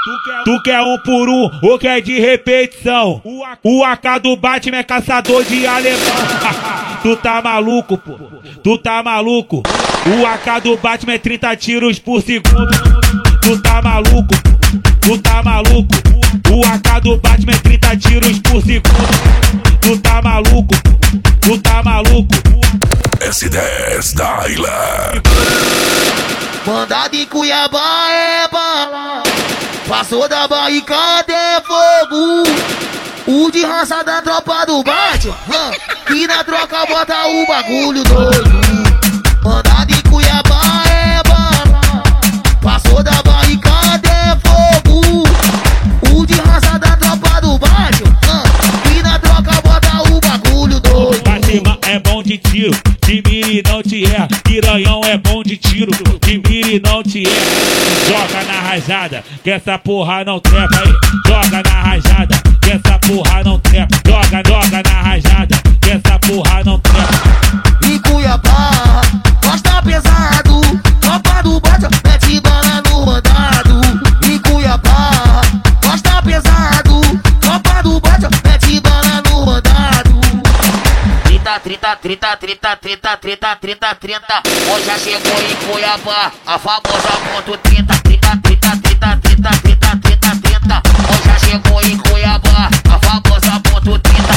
Tu quer um por um ou quer de repetição? O AK do Batman é caçador de alemão. Tu tá maluco, pô? Tu tá maluco? O AK do Batman é 30 tiros por segundo. Tu tá maluco? Tu tá maluco? O AK do Batman é 30 tiros por segundo. Tu tá maluco? Tu tá maluco? S10 da Ilha. Mandado em Cuiabá é bala, passou da barricada é fogo. O de raça da tropa do Batman, que na troca bota o bagulho doido. Mandado em Cuiabá é bala, passou da barricada é fogo. O de raça da tropa do Batman, que na troca bota o bagulho doido. Batman é bom de tiro, de mira e não te erra. Piranhão é bom de tiro, de mira e não te erra. Joga na rajada, que essa porra não trepa aí. Joga na rajada, que essa porra não trepa. Joga na rajada, que essa porra não trepa. Em Cuiabá, gosta pesado, tropa do Batman mete bala no rodado. Em Cuiabá, gosta pesado, tropa do Batman mete bala no rodado. 30, hoje já chegou em Cuiabá, a famosa ponto 30. Hoje já chegou em Cuiabá, a famosa ponto 30.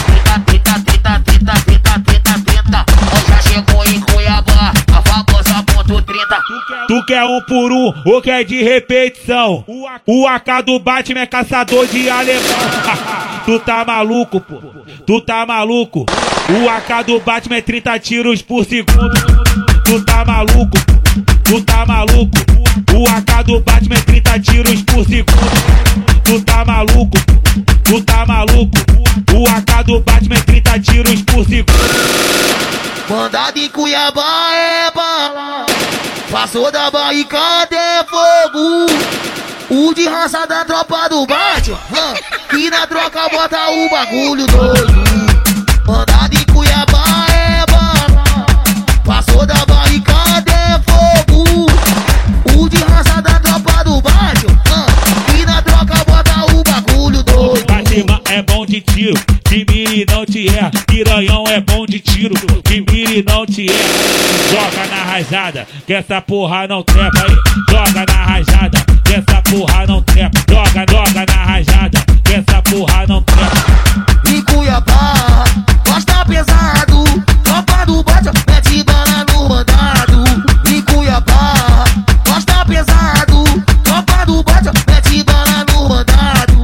Hoje já chegou em Cuiabá, a famosa ponto 30. Tu quer um por um ou quer de repetição? O AK do Batman é caçador de alemão. Tu tá maluco, pô? Tu tá maluco? O AK do Batman é 30 tiros por segundo. Tu tá maluco? Tu tá maluco? O AK do Batman é 30 tiros por segundo. Tu tá maluco? Tu tá maluco? O AK do Batman é 30 tiros por segundo. Mandado em Cuiabá é bala, passou da barricada é fogo. O de raça da tropa do Batman, que na troca bota o bagulho doido. Mandado em Cuiabá é bala, passou da barricada é fogo. O de raça da tropa do Batman, que na troca bota o bagulho doido. Batman é bom de tiro, de mira e não te erra. Piranhão é bom de tiro, de mira e não te erra. Joga na rajada, que essa porra não trepa aí. Joga na rajada, que essa porra não trepa. Joga na rajada, que essa porra não trepa. Em Cuiabá, gosta pesado, tropa do Batman mete bala no rodado. Em Cuiabá, gosta pesado, tropa do Batman mete bala no rodado.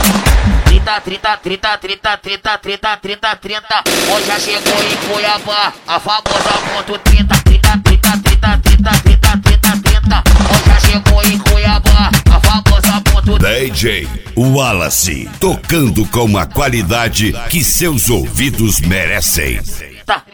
30. Hoje já chegou em Cuiabá, a famosa ponto 30. Hoje já chegou em Cuiabá, a famosa ponto 30. DJ Wallace, tocando com a qualidade que seus ouvidos merecem.